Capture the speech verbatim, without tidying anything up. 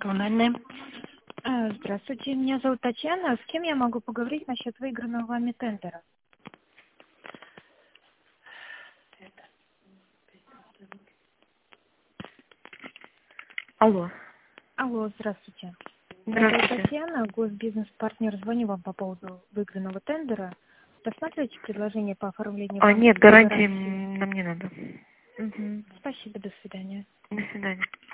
Коммунальная. А, Здравствуйте, меня зовут Татьяна. С кем я могу поговорить насчет выигранного вами тендера? Алло. Алло, здравствуйте. Меня зовут Здравствуйте. Татьяна, госбизнес-партнер. Звоню вам по поводу выигранного тендера. Рассматриваете предложение по оформлению А, нет, банковской гарантии гарантии? м, нам не надо. Угу. Спасибо, до свидания. До свидания.